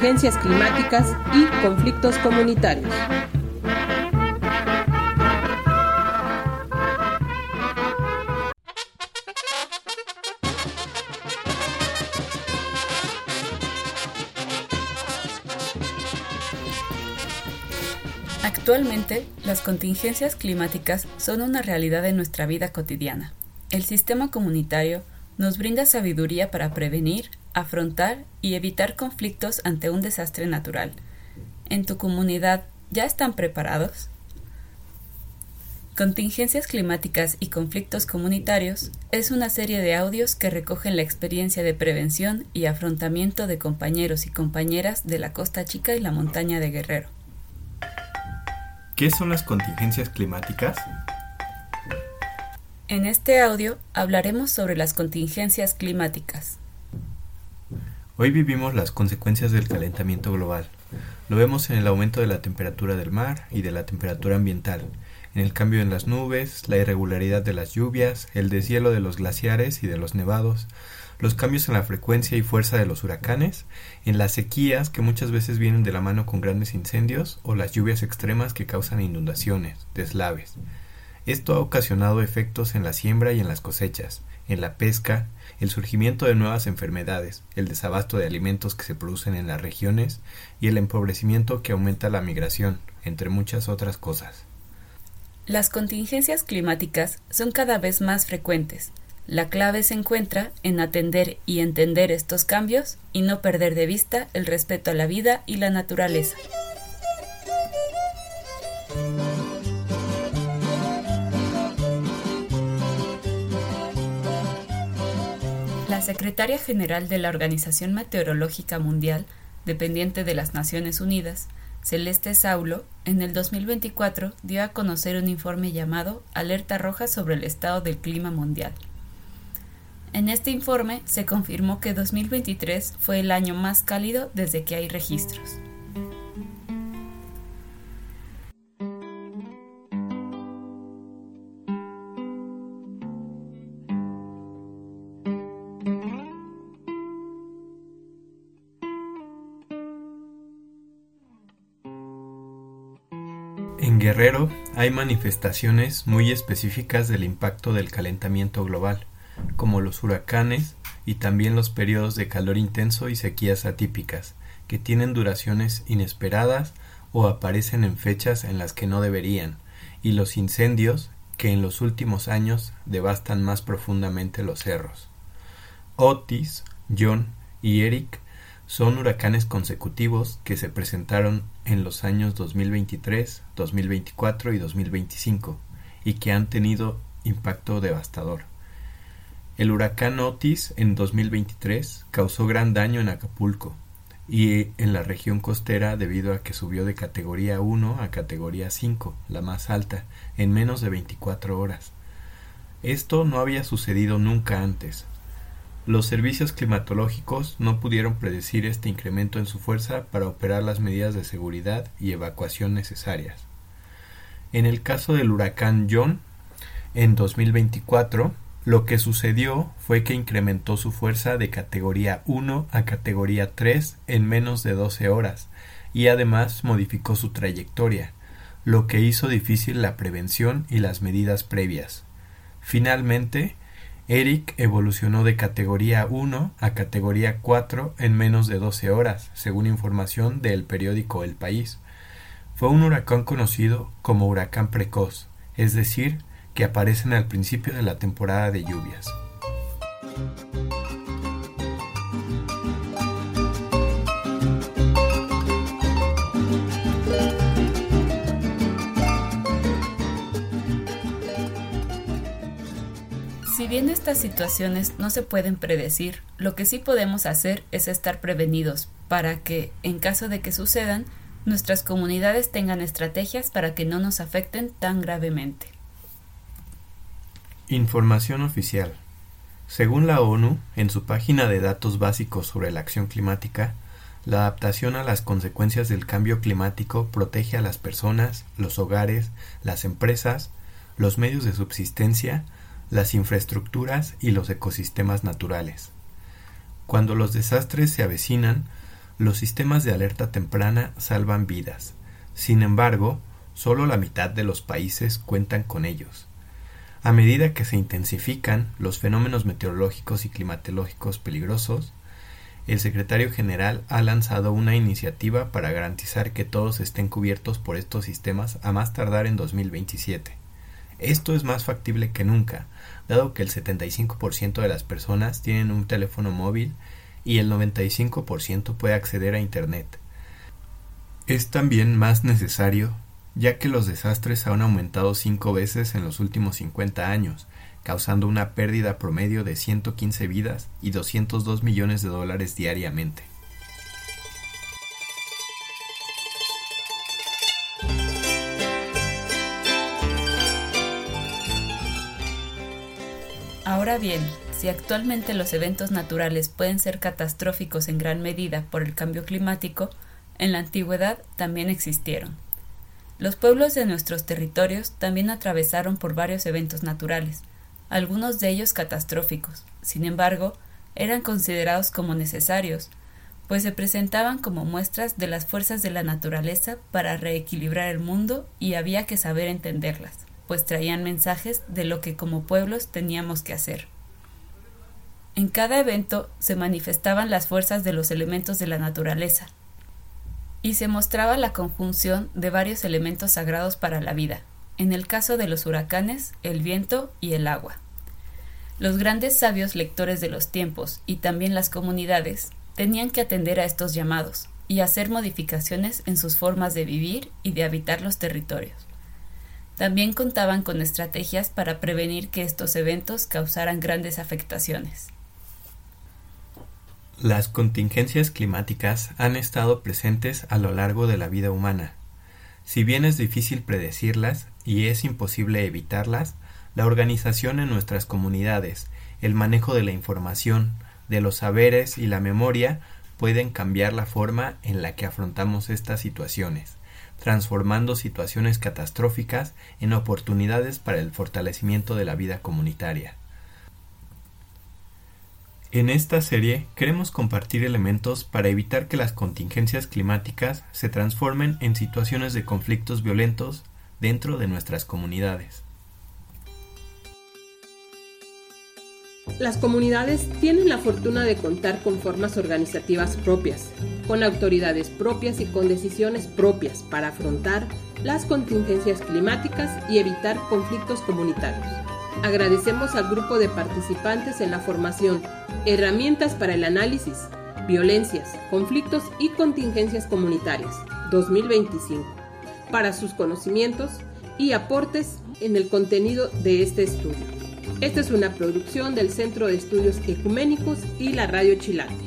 contingencias climáticas y conflictos comunitarios. Actualmente, las contingencias climáticas son una realidad en nuestra vida cotidiana. El sistema comunitario nos brinda sabiduría para prevenir, afrontar y evitar conflictos ante un desastre natural. ¿En tu comunidad ya están preparados? Contingencias climáticas y conflictos comunitarios es una serie de audios que recogen la experiencia de prevención y afrontamiento de compañeros y compañeras de la Costa Chica y la montaña de Guerrero. ¿Qué son las contingencias climáticas? En este audio hablaremos sobre las contingencias climáticas. Hoy vivimos las consecuencias del calentamiento global. Lo vemos en el aumento de la temperatura del mar y de la temperatura ambiental, en el cambio en las nubes, la irregularidad de las lluvias, el deshielo de los glaciares y de los nevados, los cambios en la frecuencia y fuerza de los huracanes, en las sequías que muchas veces vienen de la mano con grandes incendios o las lluvias extremas que causan inundaciones, deslaves. Esto ha ocasionado efectos en la siembra y en las cosechas, en la pesca, el surgimiento de nuevas enfermedades, el desabasto de alimentos que se producen en las regiones y el empobrecimiento que aumenta la migración, entre muchas otras cosas. Las contingencias climáticas son cada vez más frecuentes. La clave se encuentra en atender y entender estos cambios y no perder de vista el respeto a la vida y la naturaleza. La secretaria general de la Organización Meteorológica Mundial, dependiente de las Naciones Unidas, Celeste Saulo, en el 2024 dio a conocer un informe llamado Alerta Roja sobre el estado del clima mundial. En este informe se confirmó que 2023 fue el año más cálido desde que hay registros. En Guerrero hay manifestaciones muy específicas del impacto del calentamiento global, como los huracanes y también los periodos de calor intenso y sequías atípicas, que tienen duraciones inesperadas o aparecen en fechas en las que no deberían, y los incendios que en los últimos años devastan más profundamente los cerros. Otis, John y Eric son huracanes consecutivos que se presentaron en los años 2023, 2024 y 2025 y que han tenido impacto devastador. El huracán Otis en 2023 causó gran daño en Acapulco y en la región costera debido a que subió de categoría 1 a categoría 5, la más alta, en menos de 24 horas. Esto no había sucedido nunca antes. Los servicios climatológicos no pudieron predecir este incremento en su fuerza para operar las medidas de seguridad y evacuación necesarias. En el caso del huracán John, en 2024, lo que sucedió fue que incrementó su fuerza de categoría 1 a categoría 3 en menos de 12 horas y además modificó su trayectoria, lo que hizo difícil la prevención y las medidas previas. Finalmente, Eric evolucionó de categoría 1 a categoría 4 en menos de 12 horas, según información del periódico El País. Fue un huracán conocido como huracán precoz, es decir, que aparecen al principio de la temporada de lluvias. Si bien estas situaciones no se pueden predecir, lo que sí podemos hacer es estar prevenidos para que, en caso de que sucedan, nuestras comunidades tengan estrategias para que no nos afecten tan gravemente. Información oficial. Según la ONU, en su página de datos básicos sobre la acción climática, la adaptación a las consecuencias del cambio climático protege a las personas, los hogares, las empresas, los medios de subsistencia, las infraestructuras y los ecosistemas naturales. Cuando los desastres se avecinan, Los sistemas de alerta temprana salvan vidas. Sin embargo, solo la mitad de los países cuentan con ellos. A medida que se intensifican los fenómenos meteorológicos y climatológicos peligrosos, el secretario general ha lanzado una iniciativa para garantizar que todos estén cubiertos por estos sistemas a más tardar en 2027. Esto es más factible que nunca, dado que el 75% de las personas tienen un teléfono móvil y el 95% puede acceder a Internet. Es también más necesario, ya que los desastres han aumentado 5 veces en los últimos 50 años, causando una pérdida promedio de 115 vidas y $202 millones diariamente. Ahora bien, si actualmente los eventos naturales pueden ser catastróficos en gran medida por el cambio climático, en la antigüedad también existieron. Los pueblos de nuestros territorios también atravesaron por varios eventos naturales, algunos de ellos catastróficos. Sin embargo, eran considerados como necesarios, pues se presentaban como muestras de las fuerzas de la naturaleza para reequilibrar el mundo y había que saber entenderlas, pues traían mensajes de lo que como pueblos teníamos que hacer. En cada evento se manifestaban las fuerzas de los elementos de la naturaleza, y se mostraba la conjunción de varios elementos sagrados para la vida, en el caso de los huracanes, el viento y el agua. Los grandes sabios lectores de los tiempos y también las comunidades tenían que atender a estos llamados y hacer modificaciones en sus formas de vivir y de habitar los territorios. También contaban con estrategias para prevenir que estos eventos causaran grandes afectaciones. Las contingencias climáticas han estado presentes a lo largo de la vida humana. Si bien es difícil predecirlas y es imposible evitarlas, la organización en nuestras comunidades, el manejo de la información, de los saberes y la memoria pueden cambiar la forma en la que afrontamos estas situaciones, transformando situaciones catastróficas en oportunidades para el fortalecimiento de la vida comunitaria. En esta serie queremos compartir elementos para evitar que las contingencias climáticas se transformen en situaciones de conflictos violentos dentro de nuestras comunidades. Las comunidades tienen la fortuna de contar con formas organizativas propias, con autoridades propias y con decisiones propias para afrontar las contingencias climáticas y evitar conflictos comunitarios. Agradecemos al grupo de participantes en la formación Herramientas para el análisis, violencias, conflictos y contingencias comunitarias 2025 para sus conocimientos y aportes en el contenido de este estudio. Esta es una producción del Centro de Estudios Ecuménicos y la Radio Chilate.